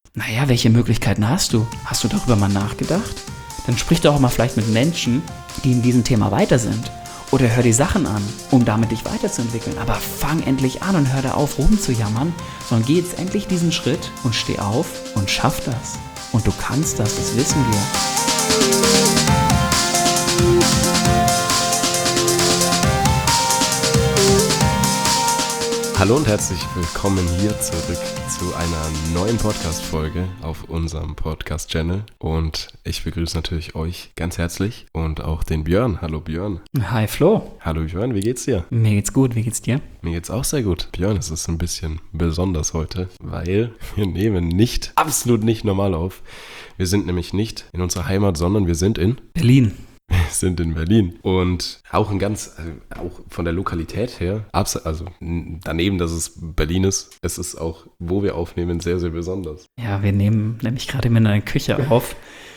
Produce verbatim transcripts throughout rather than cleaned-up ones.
Naja, welche Möglichkeiten hast du? Hast du darüber mal nachgedacht? Dann sprich doch auch mal vielleicht mit Menschen, die in diesem Thema weiter sind. Oder hör die Sachen an, um damit dich weiterzuentwickeln. Aber fang endlich an und hör da auf, rumzujammern, sondern geh jetzt endlich diesen Schritt und steh auf und schaff das. Und du kannst das, das wissen wir. Hallo und herzlich willkommen hier zurück zu einer neuen Podcast-Folge auf unserem Podcast-Channel. Und ich begrüße natürlich euch ganz herzlich und auch den Björn. Hallo Björn. Hi Flo. Hallo Björn, wie geht's dir? Mir geht's gut, wie geht's dir? Mir geht's auch sehr gut. Björn, es ist ein bisschen besonders heute, weil wir nehmen nicht, absolut nicht normal auf. Wir sind nämlich nicht in unserer Heimat, sondern wir sind in Berlin. Wir sind in Berlin und auch ein ganz, also auch von der Lokalität her, also daneben, dass es Berlin ist, es ist auch, wo wir aufnehmen, sehr, sehr besonders. Ja, wir nehmen nämlich gerade in einer Küche auf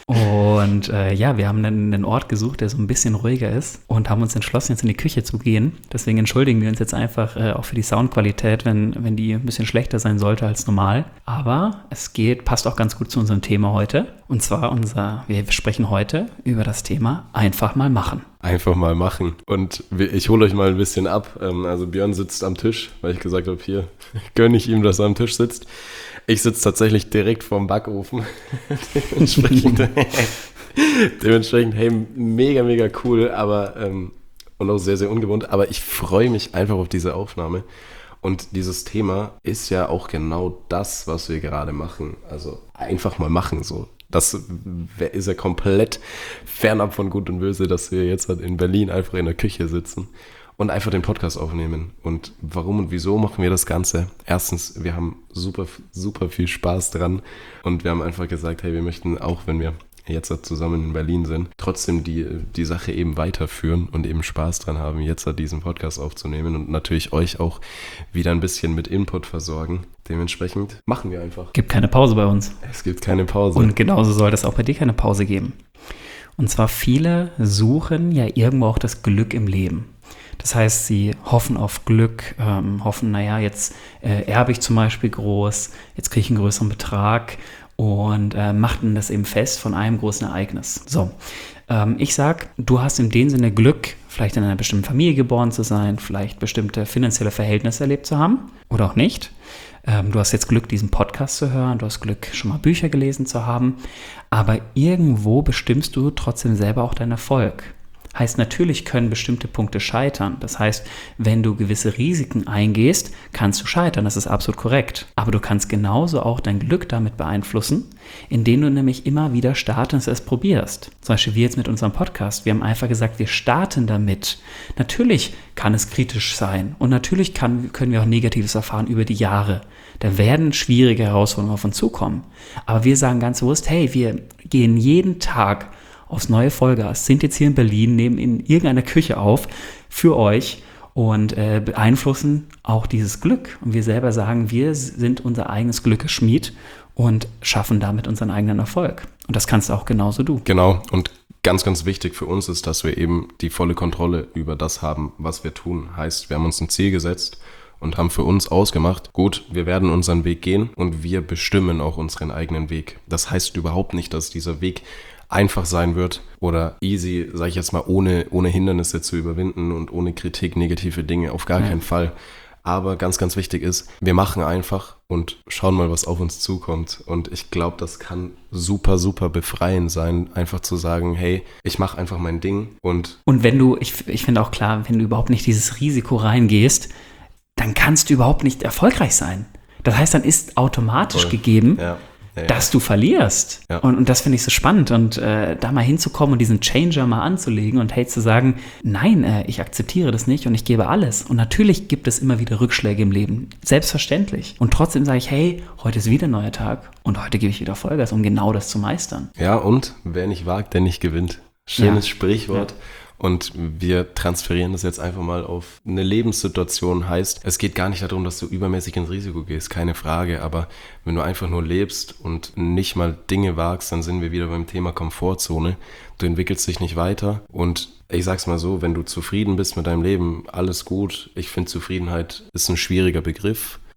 und äh, ja, wir haben einen, einen Ort gesucht, der so ein bisschen ruhiger ist und haben uns entschlossen, jetzt in die Küche zu gehen. Deswegen entschuldigen wir uns jetzt einfach äh, auch für die Soundqualität, wenn, wenn die ein bisschen schlechter sein sollte als normal. Aber es geht, passt auch ganz gut zu unserem Thema heute. Und zwar unser, wir sprechen heute über das Thema einfach mal machen. Einfach mal machen. Und ich hole euch mal ein bisschen ab. Also Björn sitzt am Tisch, weil ich gesagt habe, hier gönne ich ihm, dass er am Tisch sitzt. Ich sitze tatsächlich direkt vorm Backofen. dementsprechend, dementsprechend, hey, mega, mega cool, aber ähm, und auch sehr, sehr ungewohnt. Aber ich freue mich einfach auf diese Aufnahme. Und dieses Thema ist ja auch genau das, was wir gerade machen. Also einfach mal machen so. Das ist ja komplett fernab von Gut und Böse, dass wir jetzt halt in Berlin einfach in der Küche sitzen und einfach den Podcast aufnehmen. Und warum und wieso machen wir das Ganze? Erstens, wir haben super, super viel Spaß dran und wir haben einfach gesagt, hey, wir möchten auch, wenn wir jetzt halt zusammen in Berlin sind, trotzdem die, die Sache eben weiterführen und eben Spaß dran haben, jetzt halt diesen Podcast aufzunehmen und natürlich euch auch wieder ein bisschen mit Input versorgen. Dementsprechend machen wir einfach. Gibt keine Pause bei uns. Es gibt keine Pause. Und genauso soll es auch bei dir keine Pause geben. Und zwar viele suchen ja irgendwo auch das Glück im Leben. Das heißt, sie hoffen auf Glück, ähm, hoffen, naja, jetzt äh, erbe ich zum Beispiel groß, jetzt kriege ich einen größeren Betrag und äh, machten das eben fest von einem großen Ereignis. So, ähm, ich sag, du hast in dem Sinne Glück, vielleicht in einer bestimmten Familie geboren zu sein, vielleicht bestimmte finanzielle Verhältnisse erlebt zu haben oder auch nicht. Ähm, du hast jetzt Glück, diesen Podcast zu hören, du hast Glück, schon mal Bücher gelesen zu haben, aber irgendwo bestimmst du trotzdem selber auch deinen Erfolg. Heißt, natürlich können bestimmte Punkte scheitern. Das heißt, wenn du gewisse Risiken eingehst, kannst du scheitern. Das ist absolut korrekt. Aber du kannst genauso auch dein Glück damit beeinflussen, indem du nämlich immer wieder startest und es probierst. Zum Beispiel wie jetzt mit unserem Podcast. Wir haben einfach gesagt, wir starten damit. Natürlich kann es kritisch sein und natürlich kann, können wir auch Negatives erfahren über die Jahre. Da werden schwierige Herausforderungen auf uns zukommen. Aber wir sagen ganz bewusst, hey, wir gehen jeden Tag aufs neue Vollgas, sind jetzt hier in Berlin, nehmen in irgendeiner Küche auf für euch und äh, beeinflussen auch dieses Glück. Und wir selber sagen, wir sind unser eigenes Glückesschmied und schaffen damit unseren eigenen Erfolg. Und das kannst auch genauso du. Genau. Und ganz, ganz wichtig für uns ist, dass wir eben die volle Kontrolle über das haben, was wir tun. Heißt, wir haben uns ein Ziel gesetzt und haben für uns ausgemacht, gut, wir werden unseren Weg gehen und wir bestimmen auch unseren eigenen Weg. Das heißt überhaupt nicht, dass dieser Weg einfach sein wird oder easy, sage ich jetzt mal, ohne, ohne Hindernisse zu überwinden und ohne Kritik, negative Dinge, auf gar ja. keinen Fall. Aber ganz, ganz wichtig ist, wir machen einfach und schauen mal, was auf uns zukommt. Und ich glaube, das kann super, super befreiend sein, einfach zu sagen, hey, ich mache einfach mein Ding. Und und wenn du, ich, ich finde auch klar, wenn du überhaupt nicht dieses Risiko reingehst, dann kannst du überhaupt nicht erfolgreich sein. Das heißt, dann ist automatisch Voll. gegeben, ja. Ja, ja. dass du verlierst. Ja. Und, und das finde ich so spannend. Und äh, da mal hinzukommen und diesen Changer mal anzulegen und hey, zu sagen, nein, äh, ich akzeptiere das nicht und ich gebe alles. Und natürlich gibt es immer wieder Rückschläge im Leben. Selbstverständlich. Und trotzdem sage ich, hey, heute ist wieder ein neuer Tag und heute gebe ich wieder Vollgas, um genau das zu meistern. Ja, und wer nicht wagt, der nicht gewinnt. Schönes ja. Sprichwort. Ja. Und wir transferieren das jetzt einfach mal auf eine Lebenssituation. Heißt, es geht gar nicht darum, dass du übermäßig ins Risiko gehst, keine Frage. Aber wenn du einfach nur lebst und nicht mal Dinge wagst, dann sind wir wieder beim Thema Komfortzone. Du entwickelst dich nicht weiter. Und ich sag's mal so, wenn du zufrieden bist mit deinem Leben, alles gut. Ich finde, Zufriedenheit ist ein schwieriger Begriff,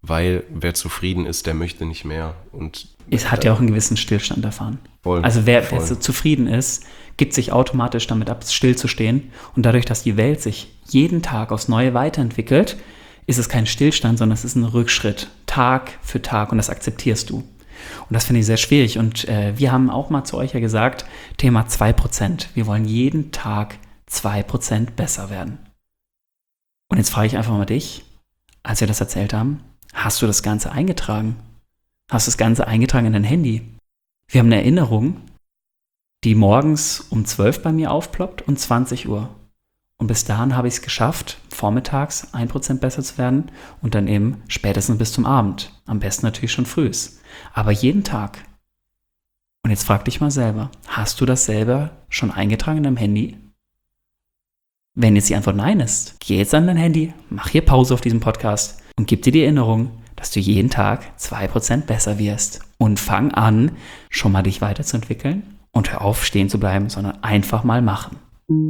weil wer zufrieden ist, der möchte nicht mehr. Und es hat ja auch einen gewissen Stillstand erfahren. Voll, also wer, wer so zufrieden ist, gibt sich automatisch damit ab, stillzustehen. Und dadurch, dass die Welt sich jeden Tag aufs Neue weiterentwickelt, ist es kein Stillstand, sondern es ist ein Rückschritt, Tag für Tag, und das akzeptierst du. Und das finde ich sehr schwierig. Und äh, wir haben auch mal zu euch ja gesagt, Thema zwei Prozent. Wir wollen jeden Tag zwei Prozent besser werden. Und jetzt frage ich einfach mal dich, als wir das erzählt haben, hast du das Ganze eingetragen? Hast du das Ganze eingetragen in dein Handy? Wir haben eine Erinnerung, die morgens um zwölf bei mir aufploppt und zwanzig Uhr. Und bis dahin habe ich es geschafft, vormittags ein Prozent besser zu werden und dann eben spätestens bis zum Abend. Am besten natürlich schon frühs. Aber jeden Tag. Und jetzt frag dich mal selber, hast du das selber schon eingetragen in deinem Handy? Wenn jetzt die Antwort nein ist, geh jetzt an dein Handy, mach hier Pause auf diesem Podcast und gib dir die Erinnerung, dass du jeden Tag zwei Prozent besser wirst. Und fang an, schon mal dich weiterzuentwickeln und hör auf, stehen zu bleiben, sondern einfach mal machen.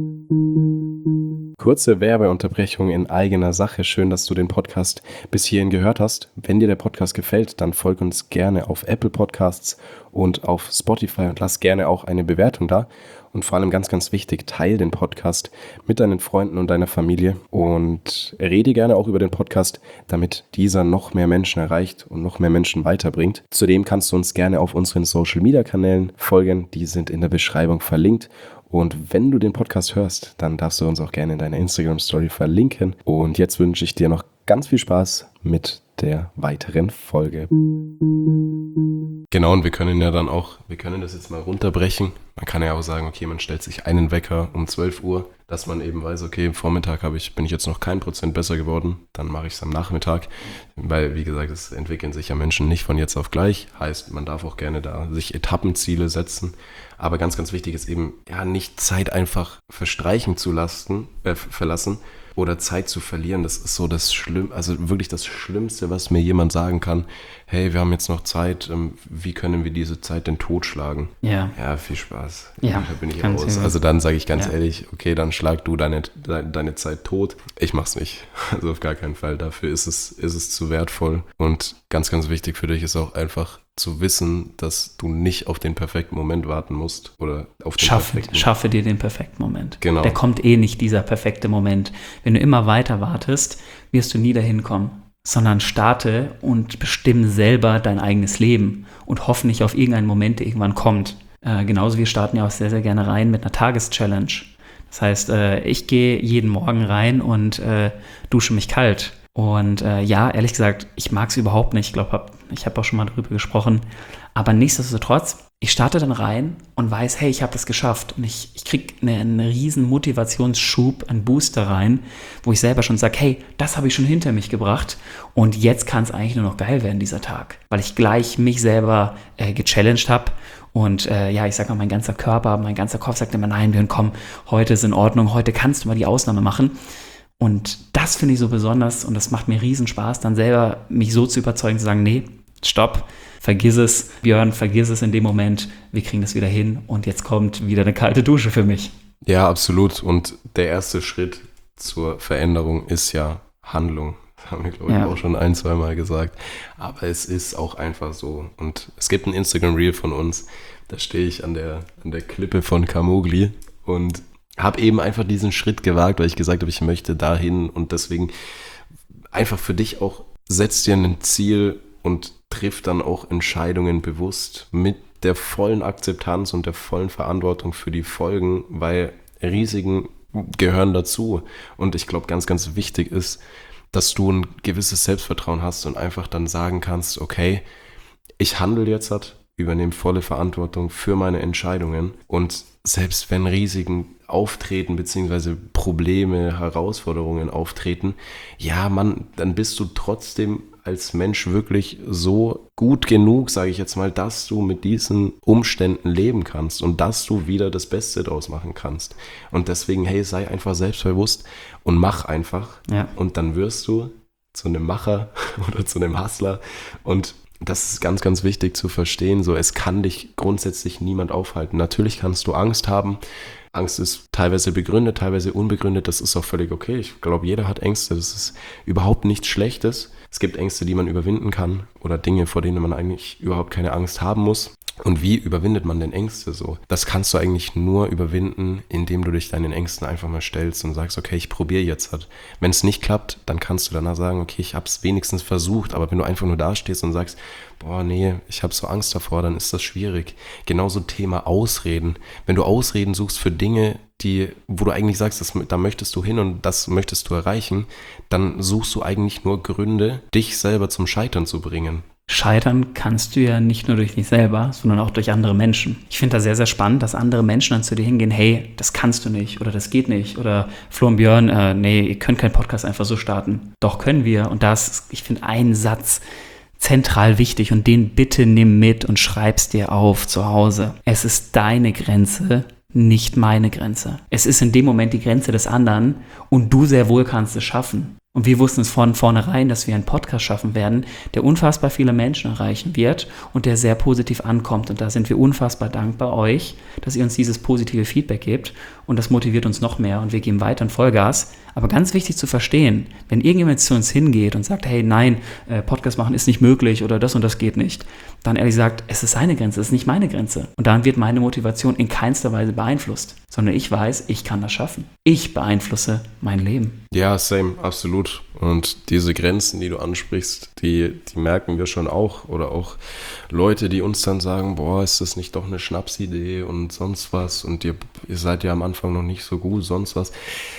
Kurze Werbeunterbrechung in eigener Sache. Schön, dass du den Podcast bis hierhin gehört hast. Wenn dir der Podcast gefällt, dann folg uns gerne auf Apple Podcasts und auf Spotify und lass gerne auch eine Bewertung da. Und vor allem ganz, ganz wichtig, teile den Podcast mit deinen Freunden und deiner Familie und rede gerne auch über den Podcast, damit dieser noch mehr Menschen erreicht und noch mehr Menschen weiterbringt. Zudem kannst du uns gerne auf unseren Social-Media-Kanälen folgen. Die sind in der Beschreibung verlinkt. Und wenn du den Podcast hörst, dann darfst du uns auch gerne in deiner Instagram-Story verlinken. Und jetzt wünsche ich dir noch ganz viel Spaß mit der weiteren Folge. Genau, und wir können ja dann auch, wir können das jetzt mal runterbrechen. Man kann ja auch sagen, okay, man stellt sich einen Wecker um zwölf Uhr, dass man eben weiß, okay, im Vormittag habe ich, bin ich jetzt noch kein Prozent besser geworden, dann mache ich es am Nachmittag. Weil, wie gesagt, es entwickeln sich ja Menschen nicht von jetzt auf gleich. Heißt, man darf auch gerne da sich Etappenziele setzen. Aber ganz, ganz wichtig ist eben, ja, nicht Zeit einfach verstreichen zu lassen, äh, verlassen oder Zeit zu verlieren. Das ist so das Schlimm, also wirklich das Schlimmste, was mir jemand sagen kann. Hey, wir haben jetzt noch Zeit, wie können wir diese Zeit denn totschlagen? Ja. Ja, viel Spaß. Ja, da bin ich raus. Also dann sage ich ganz ja. ehrlich, okay, dann schlag du deine, deine, deine Zeit tot. Ich mach's nicht. Also auf gar keinen Fall. Dafür ist es, ist es zu wertvoll. Und ganz, ganz wichtig für dich ist auch einfach zu wissen, dass du nicht auf den perfekten Moment warten musst oder auf den schaffe, perfekten schaffe dir den perfekten Moment. Genau. Der kommt eh nicht, dieser perfekte Moment. Wenn du immer weiter wartest, wirst du nie dahin kommen, sondern starte und bestimme selber dein eigenes Leben und hoffe nicht auf irgendeinen Moment, der irgendwann kommt. Äh, genauso, wir starten ja auch sehr, sehr gerne rein mit einer Tageschallenge. Das heißt, äh, ich gehe jeden Morgen rein und äh, dusche mich kalt. Und äh, ja, ehrlich gesagt, ich mag es überhaupt nicht. Ich glaube, hab, ich habe auch schon mal darüber gesprochen. Aber nichtsdestotrotz, ich starte dann rein und weiß, hey, ich habe das geschafft. Und ich, ich kriege eine, einen riesen Motivationsschub, einen Booster rein, wo ich selber schon sage, hey, das habe ich schon hinter mich gebracht. Und jetzt kann es eigentlich nur noch geil werden, dieser Tag. Weil ich gleich mich selber äh, gechallenged habe. Und äh, ja, ich sage mal, mein ganzer Körper, mein ganzer Kopf sagt immer, nein, Björn, komm, heute ist in Ordnung, heute kannst du mal die Ausnahme machen. Und das finde ich so besonders und das macht mir riesen Spaß, dann selber mich so zu überzeugen, zu sagen, nee, stopp, vergiss es, Björn, vergiss es in dem Moment, wir kriegen das wieder hin und jetzt kommt wieder eine kalte Dusche für mich. Ja, absolut. Und der erste Schritt zur Veränderung ist ja Handlung. Das haben wir, glaube ich, ja. auch schon ein, zwei Mal gesagt. Aber es ist auch einfach so. Und es gibt ein Instagram-Reel von uns, da stehe ich an der, an der Klippe von Camogli und habe eben einfach diesen Schritt gewagt, weil ich gesagt habe, ich möchte dahin und deswegen einfach für dich auch, setz dir ein Ziel und triff dann auch Entscheidungen bewusst mit der vollen Akzeptanz und der vollen Verantwortung für die Folgen, weil Risiken gehören dazu und ich glaube, ganz, ganz wichtig ist, dass du ein gewisses Selbstvertrauen hast und einfach dann sagen kannst, okay, ich handle jetzt halt, übernehme volle Verantwortung für meine Entscheidungen und selbst wenn Risiken auftreten, beziehungsweise Probleme, Herausforderungen auftreten, ja, Mann, dann bist du trotzdem als Mensch wirklich so gut genug, sage ich jetzt mal, dass du mit diesen Umständen leben kannst und dass du wieder das Beste draus machen kannst. Und deswegen, hey, sei einfach selbstbewusst und mach einfach. Ja. Und dann wirst du zu einem Macher oder zu einem Hustler. Und das ist ganz, ganz wichtig zu verstehen. So, es kann dich grundsätzlich niemand aufhalten. Natürlich kannst du Angst haben, Angst ist teilweise begründet, teilweise unbegründet. Das ist auch völlig okay. Ich glaube, jeder hat Ängste. Das ist überhaupt nichts Schlechtes. Es gibt Ängste, die man überwinden kann oder Dinge, vor denen man eigentlich überhaupt keine Angst haben muss. Und wie überwindet man denn Ängste so? Das kannst du eigentlich nur überwinden, indem du dich deinen Ängsten einfach mal stellst und sagst, okay, ich probiere jetzt halt. Wenn es nicht klappt, dann kannst du danach sagen, okay, ich habe es wenigstens versucht. Aber wenn du einfach nur dastehst und sagst, boah, nee, ich habe so Angst davor, dann ist das schwierig. Genauso Thema Ausreden. Wenn du Ausreden suchst für Dinge, die, wo du eigentlich sagst, das, da möchtest du hin und das möchtest du erreichen, dann suchst du eigentlich nur Gründe, dich selber zum Scheitern zu bringen. Scheitern kannst du ja nicht nur durch dich selber, sondern auch durch andere Menschen. Ich finde das sehr, sehr spannend, dass andere Menschen dann zu dir hingehen, hey, das kannst du nicht oder das geht nicht oder Flo und Björn, äh, nee, ihr könnt keinen Podcast einfach so starten. Doch können wir und das ist, ich finde, ein Satz zentral wichtig und den bitte nimm mit und schreib's dir auf zu Hause. Es ist deine Grenze, nicht meine Grenze. Es ist in dem Moment die Grenze des anderen und du sehr wohl kannst es schaffen. Und wir wussten es von vornherein, dass wir einen Podcast schaffen werden, der unfassbar viele Menschen erreichen wird und der sehr positiv ankommt. Und da sind wir unfassbar dankbar euch, dass ihr uns dieses positive Feedback gebt. Und das motiviert uns noch mehr und wir geben weiter in Vollgas. Aber ganz wichtig zu verstehen, wenn irgendjemand zu uns hingeht und sagt, hey, nein, Podcast machen ist nicht möglich oder das und das geht nicht, dann ehrlich gesagt, es ist seine Grenze, es ist nicht meine Grenze. Und dann wird meine Motivation in keinster Weise beeinflusst, sondern ich weiß, ich kann das schaffen. Ich beeinflusse mein Leben. Ja, same, absolut. Und diese Grenzen, die du ansprichst, die, die merken wir schon auch. Oder auch Leute, die uns dann sagen, boah, ist das nicht doch eine Schnapsidee und sonst was und ihr, ihr seid ja am Anfang noch nicht so gut, sonst was.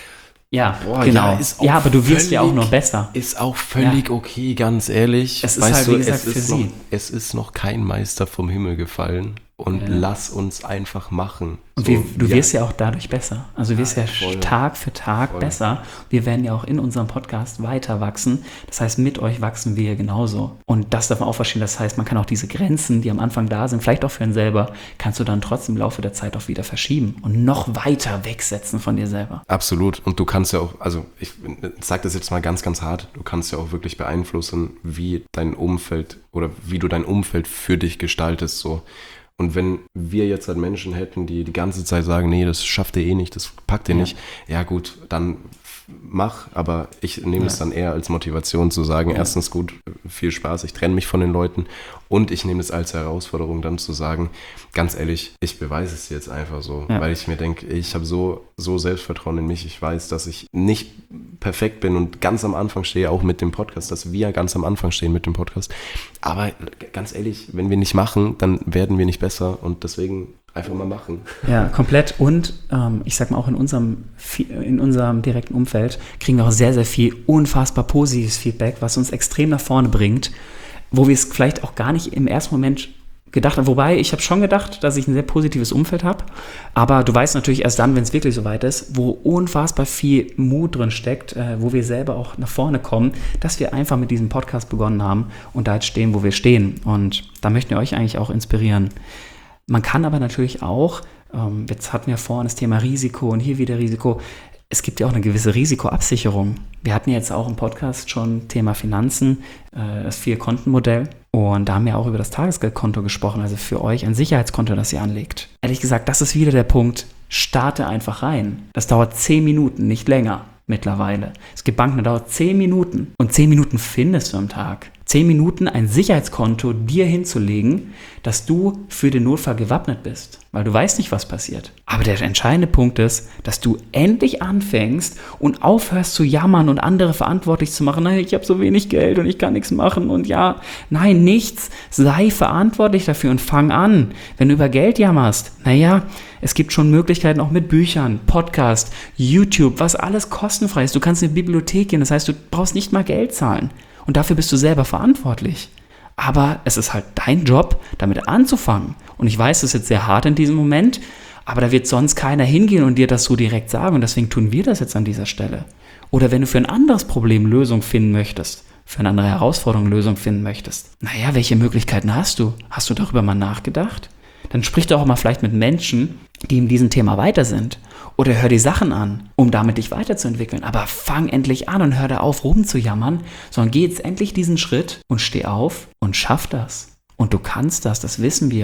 Ja, Boah, genau. Ja, ist ja, aber du wirst völlig, ja auch noch besser. Ist auch völlig ja. okay, ganz ehrlich. Es ist weißt halt, du, wie gesagt, es ist für sie. Noch, es ist noch kein Meister vom Himmel gefallen. Und ja. lass uns einfach machen. Und so, wir, du ja. wirst ja auch dadurch besser. Also du wirst ja, ja voll, Tag für Tag voll. besser. Wir werden ja auch in unserem Podcast weiter wachsen. Das heißt, mit euch wachsen wir genauso. Und das darf man auch verstehen. Das heißt, man kann auch diese Grenzen, die am Anfang da sind, vielleicht auch für einen selber, kannst du dann trotzdem im Laufe der Zeit auch wieder verschieben und noch weiter wegsetzen von dir selber. Absolut. Und du kannst ja auch, also ich sage das jetzt mal ganz, ganz hart, du kannst ja auch wirklich beeinflussen, wie dein Umfeld oder wie du dein Umfeld für dich gestaltest, so. Und wenn wir jetzt halt Menschen hätten, die die ganze Zeit sagen, nee, das schafft ihr eh nicht, das packt ihr ja. nicht, ja gut, dann mach, aber ich nehme ja. es dann eher als Motivation zu sagen, ja. erstens gut, viel Spaß, ich trenne mich von den Leuten und ich nehme es als Herausforderung dann zu sagen, ganz ehrlich, ich beweise es jetzt einfach so, ja. weil ich mir denke, ich habe so, so Selbstvertrauen in mich, ich weiß, dass ich nicht perfekt bin und ganz am Anfang stehe, auch mit dem Podcast, dass wir ganz am Anfang stehen mit dem Podcast, aber ganz ehrlich, wenn wir nicht machen, dann werden wir nicht besser und deswegen einfach mal machen. Ja, komplett. Und ähm, ich sag mal auch in unserem, in unserem direkten Umfeld kriegen wir auch sehr, sehr viel unfassbar positives Feedback, was uns extrem nach vorne bringt, wo wir es vielleicht auch gar nicht im ersten Moment gedacht haben. Wobei, ich habe schon gedacht, dass ich ein sehr positives Umfeld habe, aber du weißt natürlich erst dann, wenn es wirklich soweit ist, wo unfassbar viel Mut drin steckt, äh, wo wir selber auch nach vorne kommen, dass wir einfach mit diesem Podcast begonnen haben und da jetzt stehen, wo wir stehen. Und da möchten wir euch eigentlich auch inspirieren. Man kann aber natürlich auch, ähm, jetzt hatten wir vorhin das Thema Risiko und hier wieder Risiko, es gibt ja auch eine gewisse Risikoabsicherung. Wir hatten jetzt auch im Podcast schon Thema Finanzen, äh, das Vier-Konten-Modell und da haben wir auch über das Tagesgeldkonto gesprochen, also für euch ein Sicherheitskonto, das ihr anlegt. Ehrlich gesagt, das ist wieder der Punkt, starte einfach rein. Das dauert zehn Minuten, nicht länger mittlerweile. Es gibt Banken, das dauert zehn Minuten und zehn Minuten findest du am Tag. Zehn Minuten ein Sicherheitskonto dir hinzulegen, dass du für den Notfall gewappnet bist, weil du weißt nicht, was passiert. Aber der entscheidende Punkt ist, dass du endlich anfängst und aufhörst zu jammern und andere verantwortlich zu machen. Nein, ich habe so wenig Geld und ich kann nichts machen und ja, nein, nichts. Sei verantwortlich dafür und fang an. Wenn du über Geld jammerst, naja, es gibt schon Möglichkeiten auch mit Büchern, Podcast, YouTube, was alles kostenfrei ist. Du kannst in die Bibliothek gehen, das heißt, du brauchst nicht mal Geld zahlen. Und dafür bist du selber verantwortlich. Aber es ist halt dein Job, damit anzufangen. Und ich weiß, das ist jetzt sehr hart in diesem Moment, aber da wird sonst keiner hingehen und dir das so direkt sagen. Und deswegen tun wir das jetzt an dieser Stelle. Oder wenn du für ein anderes Problem Lösung finden möchtest, für eine andere Herausforderung Lösung finden möchtest, naja, welche Möglichkeiten hast du? Hast du darüber mal nachgedacht? Dann sprich doch auch mal vielleicht mit Menschen, die in diesem Thema weiter sind. Oder hör die Sachen an, um damit dich weiterzuentwickeln. Aber fang endlich an und hör da auf, rumzujammern, sondern geh jetzt endlich diesen Schritt und steh auf und schaff das. Und du kannst das, das wissen wir. Und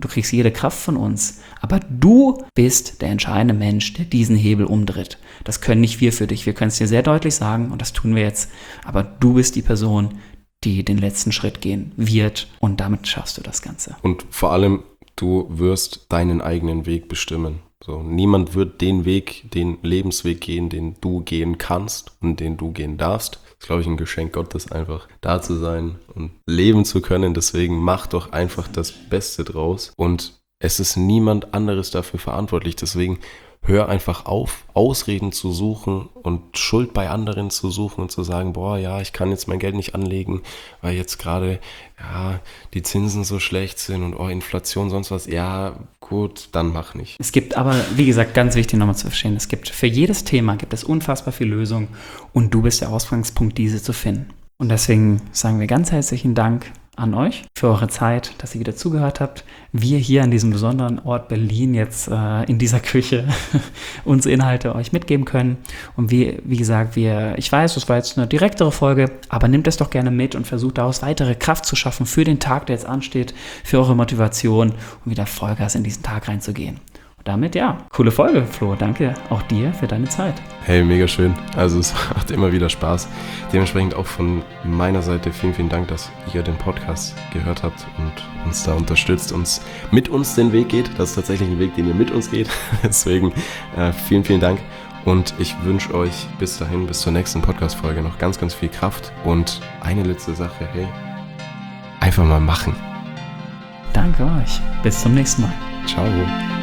und du kriegst jede Kraft von uns. Aber du bist der entscheidende Mensch, der diesen Hebel umdreht. Das können nicht wir für dich. Wir können es dir sehr deutlich sagen und das tun wir jetzt. Aber du bist die Person, die den letzten Schritt gehen wird und damit schaffst du das Ganze. Und vor allem, du wirst deinen eigenen Weg bestimmen. So, niemand wird den Weg, den Lebensweg gehen, den du gehen kannst und den du gehen darfst. Das ist, glaube ich, ein Geschenk Gottes, einfach da zu sein und leben zu können. Deswegen mach doch einfach das Beste draus. Und es ist niemand anderes dafür verantwortlich. Deswegen hör einfach auf, Ausreden zu suchen und Schuld bei anderen zu suchen und zu sagen, boah, ja, ich kann jetzt mein Geld nicht anlegen, weil jetzt gerade, ja, die Zinsen so schlecht sind und oh, Inflation, sonst was. Ja, gut, dann mach nicht. Es gibt aber, wie gesagt, ganz wichtig nochmal zu verstehen, es gibt für jedes Thema gibt es unfassbar viele Lösungen und du bist der Ausgangspunkt, diese zu finden. Und deswegen sagen wir ganz herzlichen Dank an euch für eure Zeit, dass ihr wieder zugehört habt. Wir hier an diesem besonderen Ort Berlin jetzt äh, in dieser Küche uns Inhalte euch mitgeben können. Und wie, wie gesagt, wir, ich weiß, das war jetzt eine direktere Folge, aber nehmt es doch gerne mit und versucht daraus weitere Kraft zu schaffen für den Tag, der jetzt ansteht, für eure Motivation, um wieder Vollgas in diesen Tag reinzugehen. Damit, ja, coole Folge, Flo. Danke auch dir für deine Zeit. Hey, mega schön. Also es macht immer wieder Spaß. Dementsprechend auch von meiner Seite vielen, vielen Dank, dass ihr den Podcast gehört habt und uns da unterstützt, uns mit uns den Weg geht. Das ist tatsächlich ein Weg, den ihr mit uns geht. Deswegen äh, vielen, vielen Dank. Und ich wünsche euch bis dahin, bis zur nächsten Podcast-Folge noch ganz, ganz viel Kraft. Und eine letzte Sache, hey, einfach mal machen. Danke euch. Bis zum nächsten Mal. Ciao.